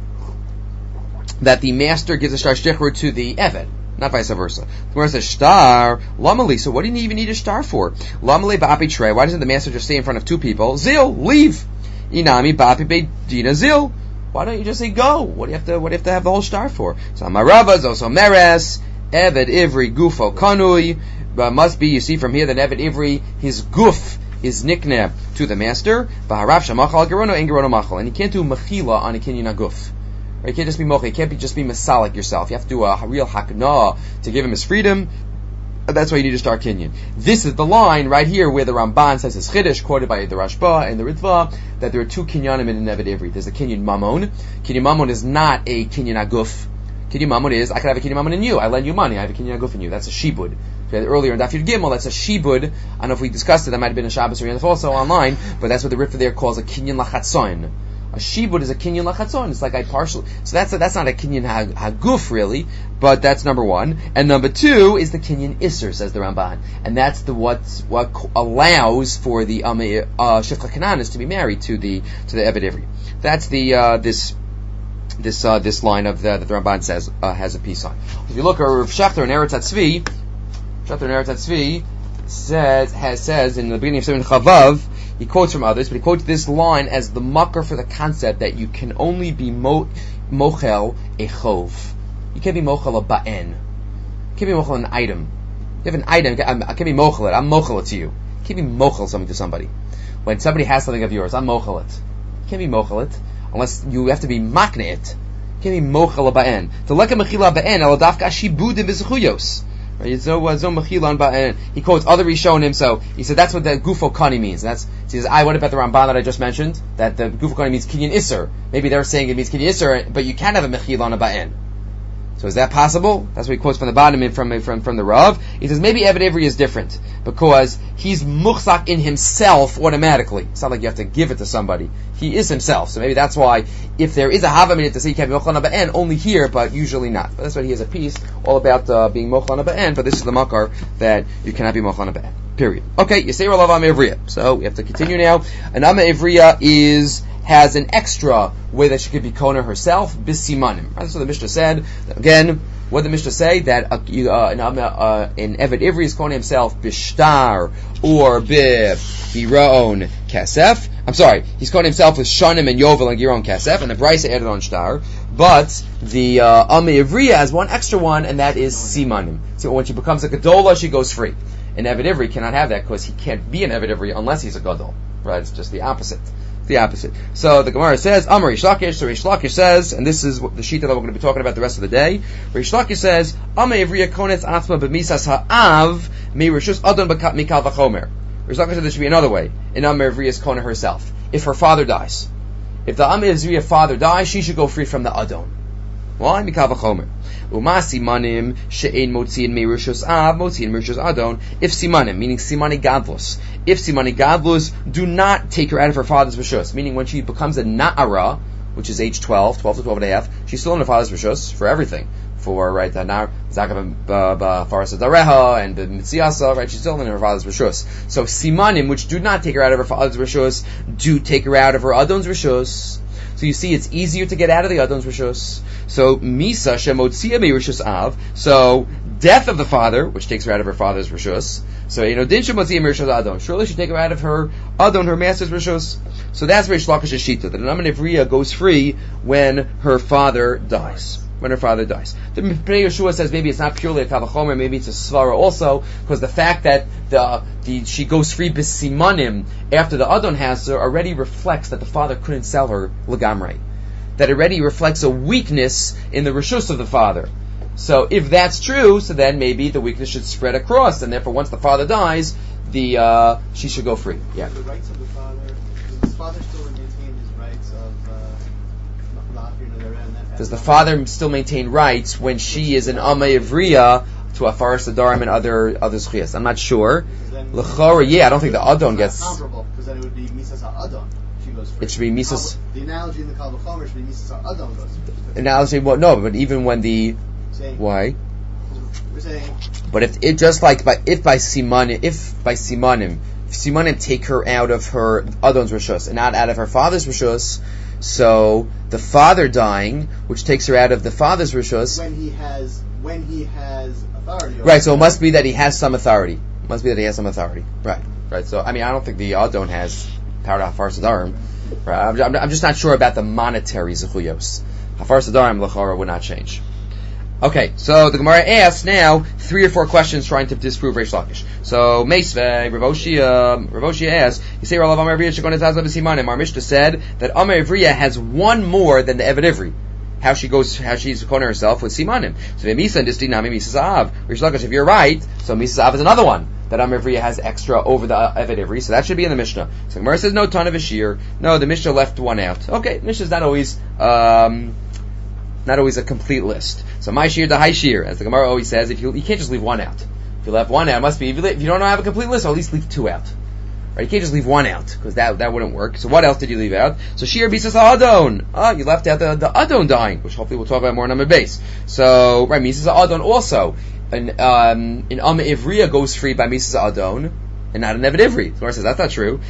that the master gives a shtar shichrur to the Eved, not vice versa. The Gemara says shtar lamali. So what do you even need a shtar for? Lamali ba'api trei. Why doesn't the master just stay in front of two people? Zil, leave. Inami ba'api beidina zil. Why don't you just say go? What do you have to, what do you have to have the whole star for? So Amarava, Zoso Meres, Eved Ivri, Gufo Kanui, but must be, you see from here that Eved Ivri, his guf is nikneh to the master, V'harav Shamachal Gerono, and Gerono Machal. And you can't do Mechila on a Kinyan HaGuf. Right? You can't just be Mochel, you can't be, just be Masalik yourself. You have to do a real Hakna to give him his freedom. That's why you need to start Kinyan. This is the line right here where the Ramban says his Chiddush, quoted by the Rashba and the Ritva, that there are two Kinyanim in Eved Ivri. There's the Kinyan Mamon. Kinyan Mamon is not a Kinyan Aguf. Kinyan Mamon is, I could have a Kinyan Mamon in you. I lend you money. I have a Kinyan Aguf in you. That's a Shibud. Earlier in Daf Yud Gimel, that's a Shibud. I don't know if we discussed it. That might have been a Shabbos or Yom also online, but that's what the Ritva there calls a Kinyan Lachatzoin. A shibud is a kinyan lachatzon. It's like I partial. So that's a, that's not a kinyan haguf really, but that's number one. And number two is the kinyan isser, says the Ramban, and that's the what what allows for the um, uh, shifcha kananis to be married to the to the Eved Ivri. That's the uh, this this uh, this line of the, that the Ramban says uh, has a piece on. If you look at Rav Shechter and Eretz Tzvi, Shechter and Eretz Tzvi says has says in the beginning of Seven Chavav. He quotes from others, but he quotes this line as the makar for the concept that you can only be mo- mochel a chov. You can't be mochel a ba'en. You can't be mochel an item. You have an item, I can't be mochel it. I'm mochel it to you. You can't be mochel something to somebody. When somebody has something of yours, I'm mochel it. You can't be mochel it unless you have to be makne it. You can't be mochel a ba'en. To leka mechila ba'en, el dafka shibudim v'zechuyos. Right? He quotes other Rishonim, so he said that's what the Gufo Kani means. And that's, so he says, I, what about the Ramban that I just mentioned? That the Gufo Kani means Kinyan Isser. Maybe they're saying it means Kinyan Isser, but you can have a Mechil on a Ba'en. So is that possible? That's what he quotes from the bottom and from, from, from the Rav. He says maybe Eved Ivri is different, because he's muchzak in himself automatically. It's not like you have to give it to somebody. He is himself. So maybe that's why, if there is a hava minute to say you can't be mochel on a ba'en, only here, but usually not. But that's why he has a piece all about uh, being mochel on a ba'en, but this is the makar that you cannot be mochel on a ba'en. Period. Okay, you say Ralav Am Ivriya. So we have to continue now. An Am Ivriya is has an extra way that she could be kona herself, bisimanim. That's what the Mishnah said. Again, what did the Mishnah say? That uh, uh, an, uh, an Eved Ivri is kona himself bishtar or biraon kasef. I'm sorry, he's kona himself with shanim and yovel and giron kasef, and the Brisa added on shtar. But the uh, Am Ivriya has one extra one, and that is simanim. So when she becomes a gedola, she goes free. An Eved Ivri cannot have that because he can't be an Eved Ivri unless he's a gadol. Right? It's just the opposite. The opposite. So the Gemara says, Amar Rish Lakish. So Rish Lakish says, and this is what the shita that we're going to be talking about the rest of the day. Rish Lakish says, Amar Ivriya kones atzma b'misas ha'av mi rishus adon mikal v'chomer. Rish Lakish said there should be another way. In Amar Ivriya's kona herself. If her father dies, if the Amar Ivriya father dies, she should go free from the adon. Why? Mikal v'chomer. Uma simanim she'ein motziin mi rishus av motziin mi rishus adon. If simanim, meaning simani gadlus. If simani gadlus, do not take her out of her father's rishus. Meaning when she becomes a na'ara, which is age twelve, twelve to twelve and a half, she's still in her father's rishus for everything. For, right, the nar, zakav farasa dareha, and the mitziasa, right, she's still in her father's rishus. So simanim, which do not take her out of her father's rishus, do take her out of her adon's rishus. So you see, it's easier to get out of the Adon's Rishus. So, Misa Shemotzia Me Rishus Av. So, death of the father, which takes her out of her father's Rishus. So, you know, Din Shemotzia Me Rishus Adon. Surely she take her out of her Adon, her master's Rishus. So that's Rish Lakish's Shita, that an Aman Ivriya goes free when her father dies. When her father dies. The Pnei Yeshua says maybe it's not purely a Kavachomer, maybe it's a Svara also, because the fact that the, the she goes free b'simanim after the Adon has her already reflects that the father couldn't sell her legamrei. That already reflects a weakness in the Rishus of the father. So if that's true, so then maybe the weakness should spread across, and therefore once the father dies, the uh, she should go free. Yeah. The rights of the father, does the father still maintain his rights of uh, does the father still maintain rights when she is an Amma Ivriya to a Faras Adarim and other other Zchiyas? I'm not sure. L'chora, yeah, I don't think the Adon gets comparable, because then it would be Misas HaAdon. She goes free. It should be Misas. The analogy in the Kal V'chomer should be Misas HaAdon goes free. Analogy, well, no, but even when the saying, why? We're saying, but if it just like by if by simanim, if by simanim, if simanim take her out of her Adon's rishus and not out of her father's rishus, so the father dying, which takes her out of the father's rishus, when he has when he has authority. Right. So it must be that he has some authority. It must be that he has some authority. Right. Right. So I mean, I don't think the Adon has power to Faras Adarim. Right? I'm, I'm, I'm just not sure about the monetary zechuyos. Hafar Sadarim L'chara would not change. Okay, so the Gemara asks now three or four questions trying to disprove Reish Lakish. So Meisvei, Rav Oshia, Rav Oshia asks, you say Rav Amar Ivriya Shekon Etazah B'Simanim. Our Mishnah said that Amar Ivriya has one more than the Evet Ivri. How she goes, how she's calling herself with Simanim. So Misa and Distinami Misa Zahav. Reish Lakish, if you're right, so Misa Zahav is another one that Amar Ivriya has extra over the Evet Ivri. So that should be in the Mishnah. So the Gemara says no ton of Ashir. No, the Mishnah left one out. Okay, Mishnah's not always, um, not always a complete list. So my shir, the high shir, as the Gemara always says, if you you can't just leave one out. If you left one out, it must be if you, if you don't have a complete list, or at least leave two out. Right? You can't just leave one out because that that wouldn't work. So what else did you leave out? So shir bisas adon. Ah, you left out the the adon dying, which hopefully we'll talk about more on number base. So right, misas adon also. An um an Amma Ivriya goes free by misas adon. And not an Evet Ivri. The Gemara says that's not true.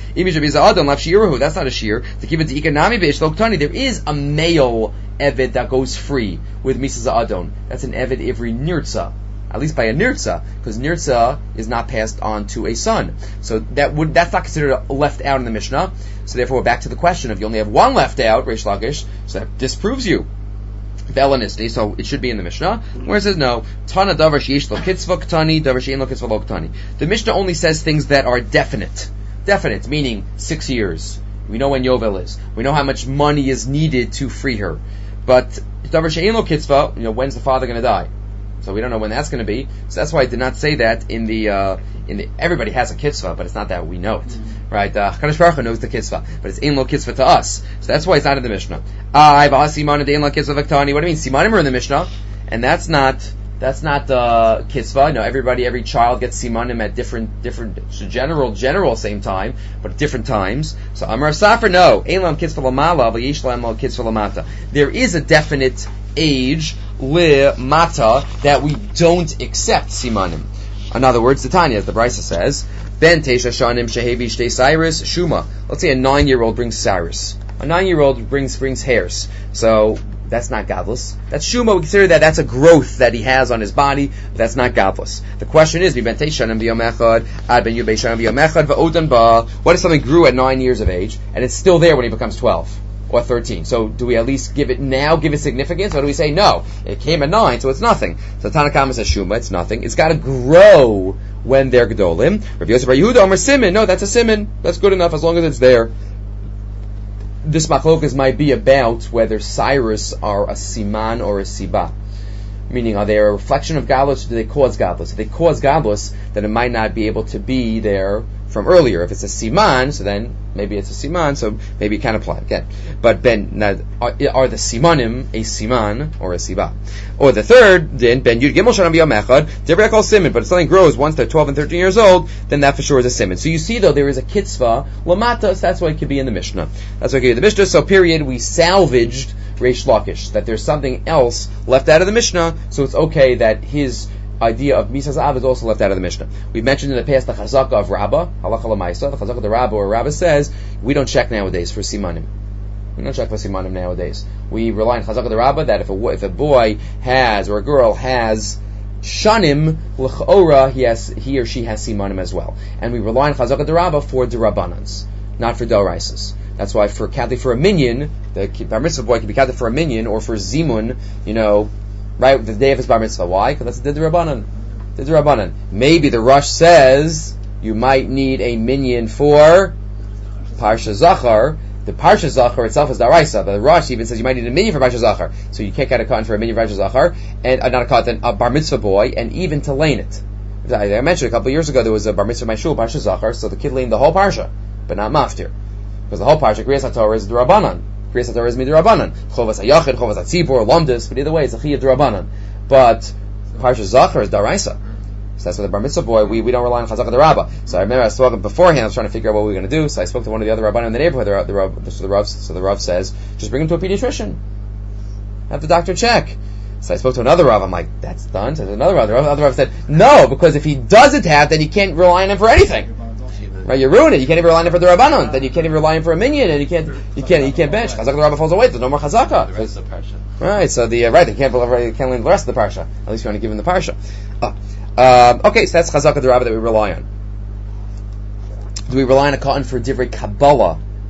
That's not a shear. To keep it to Ikanami Beish Loktani, there is a male Evet that goes free with Misa Za'adon. That's an Evet Ivri Nirtza. At least by a Nirtza, because Nirtza is not passed on to a son. So that would that's not considered left out in the Mishnah. So therefore we're back to the question of you only have one left out, Reish Lakish, so that disproves you. Velanisni, so it should be in the Mishnah, where it says no. Tana davar sheish lo kitzva ktani, davar shein lo kitzva lo ktani. The Mishnah only says things that are definite. Definite, meaning six years. We know when Yovel is. We know how much money is needed to free her. But davar shein lo kitzva, you know, when's the father going to die? So we don't know when that's going to be. So that's why I did not say that in the, uh, in the, everybody has a kitzvah, but it's not that we know it. Mm-hmm. Right? Uh, Kadosh Baruch Hu knows the kitzvah, but it's ein lo kitzvah to us. So that's why it's not in the Mishnah. I ba'as simanim de'ein lo kitzvah v'ktani. What do you mean? Simanim are in the Mishnah, and that's not, that's not, uh, kitzvah. You know, everybody, every child gets simanim at different, different, general, general same time, but at different times. So Amar Safar, no. Ein lo kitzvah l'mala, v'yesh lo kitzvah l'mata. There is a definite age, li mata, that we don't accept simanim. In other words, the Tanya, as the Brisa says, ben teisha shanim shehevi shtei cyrus shuma. Let's say a nine-year-old brings cyrus. A nine-year-old brings brings hairs. So that's not godless. That's shuma. We consider that that's a growth that he has on his body. That's not godless. The question is, ben teisha shanim b'yom echad ad ben yubei shanim b'yom echad va'odan ba. What if something grew at nine years of age and it's still there when he becomes twelve? Or thirteen. So do we at least give it now, give it significance, or do we say no? It came at nine, so it's nothing. So Tanakama says Shuma, it's nothing. It's got to grow when they're Gedolim. Rav Yosef Bar Yehuda Omer Siman, no, that's a Siman. That's good enough as long as it's there. This machlokas might be about whether Cyrus are a Siman or a Siba. Meaning, are they a reflection of Godless, or do they cause Godless? If they cause Godless, then it might not be able to be there from earlier. If it's a siman, so then maybe it's a siman, so maybe it can apply again. But ben, now, are, are the simanim a siman or a siba? Or the third, then ben yud gimel shanam b'yom echad, divrei kol siman. But if something grows once they're twelve and thirteen years old, then that for sure is a siman. So you see, though, there is a kitzvah lamata. So that's why it could be in the Mishnah. That's why it could be in the Mishnah. So period, we salvaged Reish Lakish, that there's something else left out of the Mishnah. So it's okay that his idea of Misas Av is also left out of the Mishnah. We've mentioned in the past the Chazaka of Rabbah, Halacha L'Maisa, the Chazaka of the Rabbah, where Rabbah says, we don't check nowadays for Simanim. We don't check for Simanim nowadays. We rely on Chazaka of the Rabbah that if a, if a boy has, or a girl has, Shanim, L'Chora, he has, he or she has Simanim as well. And we rely on Chazaka of the Rabbah for D'Rabbanans, not for D'Oraisas. That's why for Catholic for a minion, the Bar Mitzvah boy can be Catholic for a minion, or for Zimun, you know, right, the day of his Bar Mitzvah. Why? Because that's the D'Rabbanan. The D'Rabbanan. Maybe the Rosh says you might need a minion for Parsha Zachar. The Parsha Zachar itself is D'Oraisa, but the Rosh even says you might need a minion for Parsha Zachar. So you can't get a cotton for a minion for Parsha Zachar, and uh, not a cotton, a Bar Mitzvah boy, and even to lane it. I, I mentioned a couple of years ago there was a Bar Mitzvah in my shul, Parsha Zachar, so the kid laned the whole Parsha, but not Maftir. Because the whole Parsha, Kriyas HaTorah is D'Rabbanan. Kriyas HaTorah is Midrabanan. Chovas HaYachid, Chovas HaTzibur, Lomdus, but either way, it's a Chiyah D'Rabbanan. But Parsha Zachar is D'Oraisa. So that's why the Bar Mitzvah boy, we, we don't rely on Chazaka the Rabbah. So I remember I was talking beforehand, I was trying to figure out what we were going to do, so I spoke to one of the other Rabbanim in the neighborhood, the, the, the, so, the Rav, so the Rav says, just bring him to a pediatrician. Have the doctor check. So I spoke to another Rav, I'm like, that's done? So another Rav, the other Rav said, no, because if he doesn't have, then you can't rely on him for anything. Right, you ruin it. You can't even rely on it for the Rabbanon. Then you can't even rely on it for a minion, and you can't, you can't, you can't bench. Chazaka the Rabbah falls away. There's no more Chazaka. The rest of the parsha. Right. So the uh, right, they can't, they can't learn the rest of the parsha. At least you want to give him the parsha. Oh. Um, okay, so that's Chazaka the Rabbah that we rely on. Do we rely on a cotton for divrei Kabbalah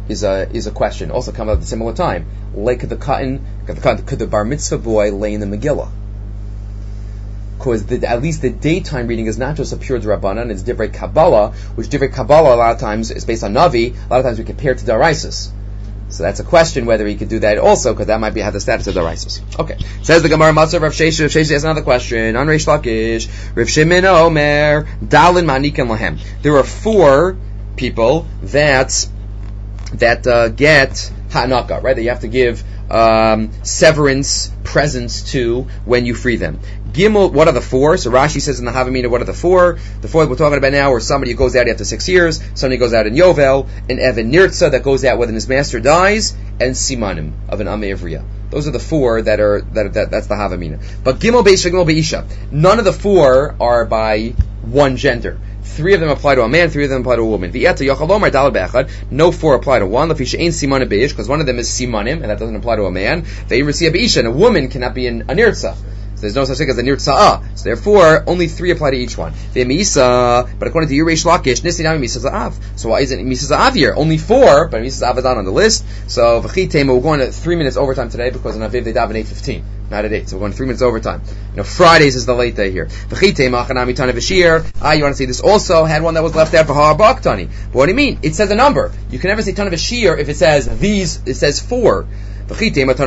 is a is a question. Also come up at a similar time. Like could the cotton, could the, cotton, could the bar mitzvah boy lay in the Megillah? Because at least the daytime reading is not just a pure D'Rabbanan, it's Divrei Kabbalah, which Divrei Kabbalah a lot of times is based on Navi, a lot of times we compare it to Daraisis. So that's a question whether he could do that also, because that might be have the status of Daraisis. Okay. Says the Gemara, Matzah Rav Sheshes, Rav Sheshes has another question. On Reish Lakish, Rav Shimon Omer, Dalin Manikan Lahem. There are four people that, that uh, get Hanaka, right? That you have to give um, severance presents to when you free them. Gimel, what are the four? So Rashi says in the Havamina, what are the four? The four that we're talking about now are somebody who goes out after six years, somebody goes out in Yovel, an Evan Nirtza that goes out when his master dies, and Simanim of an Amei Ivriya. Those are the four that are, that, that that's the Havamina. But Gimel Beisha, Gimel Beisha. None of the four are by one gender. Three of them apply to a man, three of them apply to a woman. No four apply to one, because one of them is Simanim, and that doesn't apply to a man. They receive Beisha, and a woman cannot be an Nirtza. So there's no such thing as a nirtza'ah. So therefore, only three apply to each one. The Misa, but according to your Reish Lakish, Nisinami Misa Za'av. So why isn't Misa Za'av here? Only four, but Misa Za'av is not on the list. So V'chitema, we're going to three minutes overtime today because in Aviv they daven eight fifteen, not at eight. So we're going three minutes overtime. You know, Fridays is the late day here. V'chitema, Chanami Tana V'shir. Ah, you want to say this also had one that was left out for Ha'arbak Tani. But what do you mean? It says a number. You can never say Tana V'shir if it says these, it says four. But again, if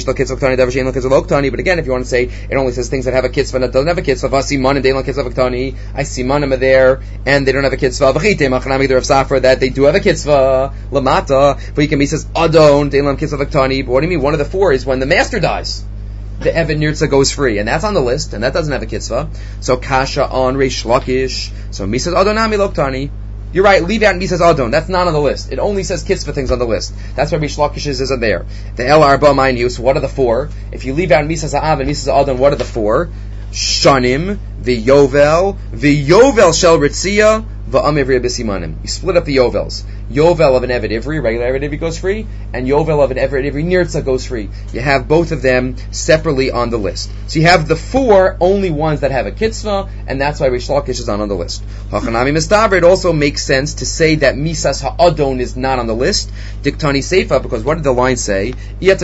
you want to say it only says things that have a kitzvah and it doesn't have a kitzvah, I see manim are there and they don't have a kitzvah. That they do have a kitzvah lamata, but you can be says adon delam kitzvah v'ktani. But what do you mean? One of the four is when the master dies, the Evan Nirtza goes free, and that's on the list, and that doesn't have a kitzvah. So kasha on Reish Lakish. So misas adonami loktani. You're right, leave out Misas Adon. That's not on the list. It only says kitzvah things on the list. That's why Reish Lakish isn't there. The El Arba mind use, what are the four? If you leave out Misas Av and Misas Adon, what are the four? Shanim, the Yovel, the Yovel Shel Ritzia, the Amivri Bisimanim. You split up the Yovels. Yovel of an Eved Ivri, regular Eved Ivri goes free, and Yovel of an Eved Ivri Nirtza goes free. You have both of them separately on the list. So you have the four only ones that have a kitzvah, and that's why Reish Lakish is not on the list. Hachanami Mistaver, it also makes sense to say that Misas Ha'adon is not on the list. Diktani Seifa, because what did the line say?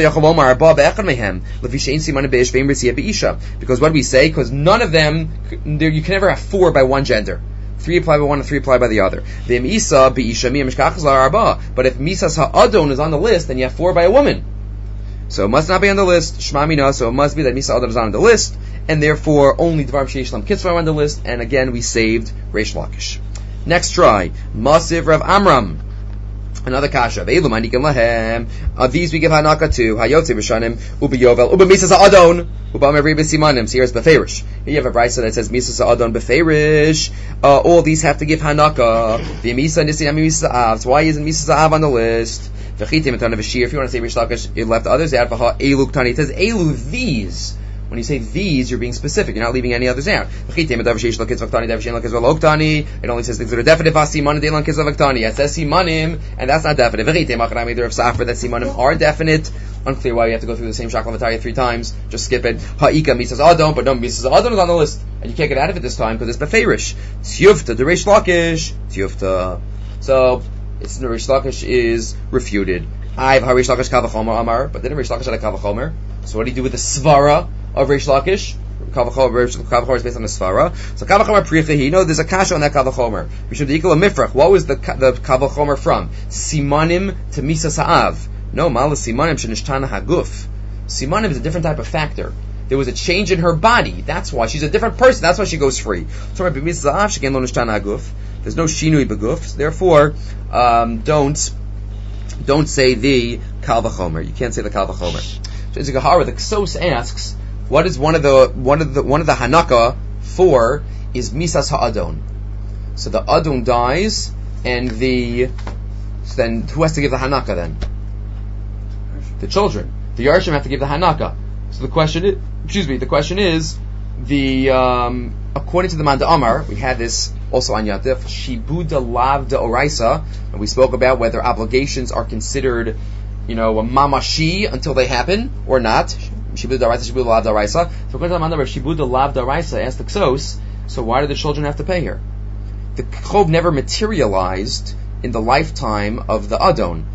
Because what do we say? Because none of them, you can never have four by one gender. Three apply by one and three apply by the other. But if Misas Ha'adon is on the list, then you have four by a woman. So it must not be on the list. Shma Mina, so it must be that Misas Ha'adon is not on the list, and therefore only Dvar Sheish Lam Kitzvah are on the list, and again we saved Reish Lakish. Next try. Masiv Rav Amram. Another kasha. Of these we give hanaka to Hayotze b'shanim ubi yovel ubi misas ha'adon uba mevri b'simanim. So here's beferish. Here you have a brayso that says misas ha'adon beferish. Uh, all these have to give hanaka. The misa nisinami misas ha'av. So why isn't misas ha'av on the list? V'chitim etan v'shir. If you want to say Reish Lakish, it left others out. V'ha elu ktani. It says elu these. When you say these, you're being specific. You're not leaving any others out. It only says things that are definite. It says simanim, and that's not definite. There of safra that simanim are definite. Unclear why we have to go through the same shakal three times. Just skip it. Ha'ika misas adon, but no misas adon is on the list, and you can't get out of it this time because it's beferish. Tiyufta, the Reish Lakish, tiyufta. So it's the Reish Lakish is refuted. I've Reish Lakish kavachomer amar, but didn't Reish Lakish had a kavachomer? So what do you do with the svara of Reish Lakish? Kavachomer is based on the svara. So Kavachomer prichahi, you know there's a kasha on that Kavachomer. We should equal a mifrach. What was the the Kavachomer from? Simanim to Misas Ha'av. No, Mala Simanim shenishtana haguf. Simanim is a different type of factor. There was a change in her body. That's why she's a different person. That's why she goes free. So Misas Ha'av she can lo nishtana haguf. There's no shinui beguf. So therefore, um, don't don't say the Kavachomer. You can't say the Kavachomer. So it's a Gahara. The Ksos asks, what is one of the one of the one of the Hanaka for is Misas Ha'adon. So the Adon dies, and the so then who has to give the Hanaka then? The children. The Yarshim have to give the Hanaka. So the question is, excuse me, the question is the um, according to the Manda Amar, we had this also on Yatif Shibuda Lav de Oraisa, and we spoke about whether obligations are considered, you know, a mamashi until they happen or not. Shibuda Daraisa, Shibuda Lav Daraisa. So according to the Mandar, Shibuda Lav Daraisa asked the Ksos, so why do the children have to pay here? The Chov never materialized in the lifetime of the Adon.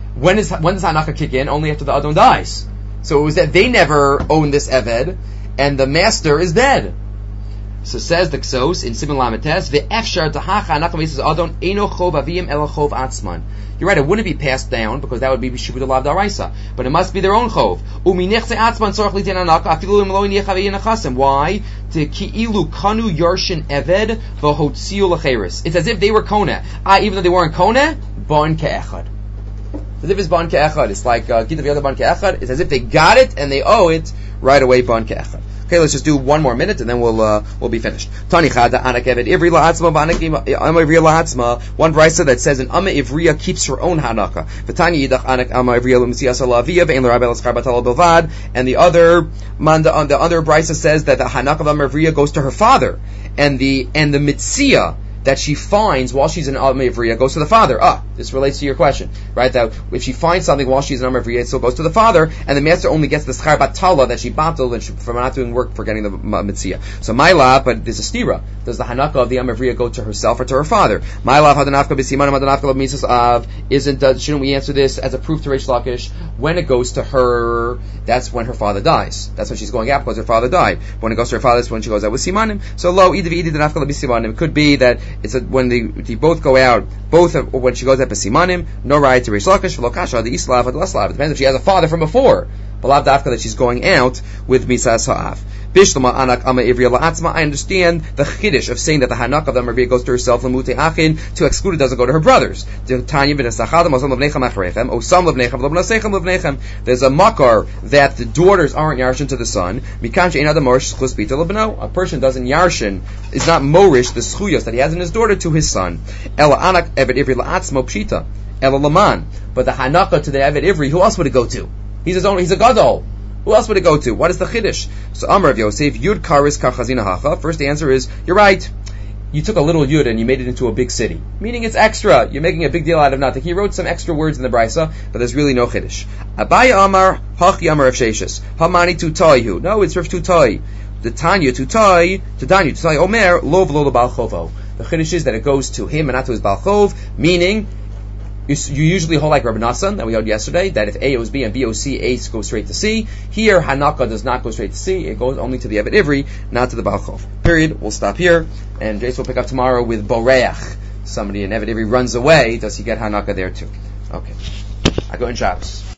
When is when does Hanaka kick in? Only after the Adon dies. So it was that they never owned this Eved, and the master is dead. So says the Ksos in Siman Lamites, ve'efshar tahacha Hanaka v'yisas Adon eno chov aviyim ela chov atzman. You're right, it wouldn't be passed down because that would be Shibud Alav Daraisa, but it must be their own chov. Uminechse atzman tzorach litin Hanaka afilu im lo yiniach aviyim nechasim. Why? To ki'ilu kanu yarshin Eved v'hotziu lecheres. It's as if they were Kona. Ah, even though they weren't Kona, bon ke'echad. As if it's Ban Ke'echad. It's like uh, Gita V'yada Ban Ke'echad. It's as if they got it and they owe it right away Ban Ke'echad. Okay, let's just do one more minute and then we'll uh, we'll be finished. Tani Chada Anak Eved Ivri La'atzma V'anak Ama Ivriya La'atzma. One brisa that says an Ama Ivriya keeps her own Hanaka. V'tani Yidach Anak Ama Ivriya L'Mesiyas Ala'aviyah V'ein L'Rabbi L'Schar Batal Bilvad. And the other manda on the other brisa says that the Hanaka of Ama Ivriya goes to her father, and the and the Mitzia that she finds while she's in Amma Ivriya goes to the father. Ah, this relates to your question, right? That if she finds something while she's in Amma Ivriya, it still goes to the father, and the master only gets the schar batala that she battled and she, for not doing work for getting the mitzvah. So my love, but there's a stira. Does the hanaka of the Amma Ivriya go to herself or to her father? My love, hadanafka b'simanim hadanafka b'misas av. Isn't does, shouldn't we answer this as a proof to Reish Lakish? When it goes to her, that's when her father dies. That's when she's going out because her father died. But when it goes to her father, that's when she goes out with simanim. So lo idav idav hadanafka b'simanim. It could be that it's a, when they, they both go out, both of, when she goes out b'simanim, no right to Reish Lakish, v'lo kasha, the islav, the laslav. It depends if she has a father from before. But lav dafka that she's going out with misas ha'av. Bishlama anak ama ivriya la'atzma. I understand the chiddush of saying that the hanak of the Ama Ivriya goes to herself, lamute achin, to exclude it doesn't go to her brothers. There's a makar that the daughters aren't yarshin to the son. A person doesn't yarshin, is not morish the schuyos that he has in his daughter to his son. Ela anak eved ivri la'atzma pshita. Ela laman. But the hanaka to the eved ivri, who else would it go to? He's his own. He's a gadol. Who else would it go to? What is the chiddush? So Amar of Yosef, Yud Karis Kachazina Hacha. First the answer is, you're right. You took a little Yud and you made it into a big city. Meaning it's extra. You're making a big deal out of nothing. He wrote some extra words in the Brisa, but there's really no chiddush. Abaya Amar, Hachi Amar of Sheshes. Hamani Tutayhu. No, it's Rav Tutai. The Tanya Tutai, Tadanya Tutai Omer, Lov Lo Bal Chovo. The chiddush is that it goes to him and not to his Bal Chov, meaning You, you usually hold like Rabbi Nassan that we heard yesterday, that if A owes B and B owes C, A goes straight to C. Here, Hanaka does not go straight to C. It goes only to the Evet Ivri, not to the Baal Chov. Period. We'll stop here. And Jason will pick up tomorrow with Boreach. Somebody in Evet Ivri runs away. Does he get Hanaka there too? Okay. I go in Shabbos.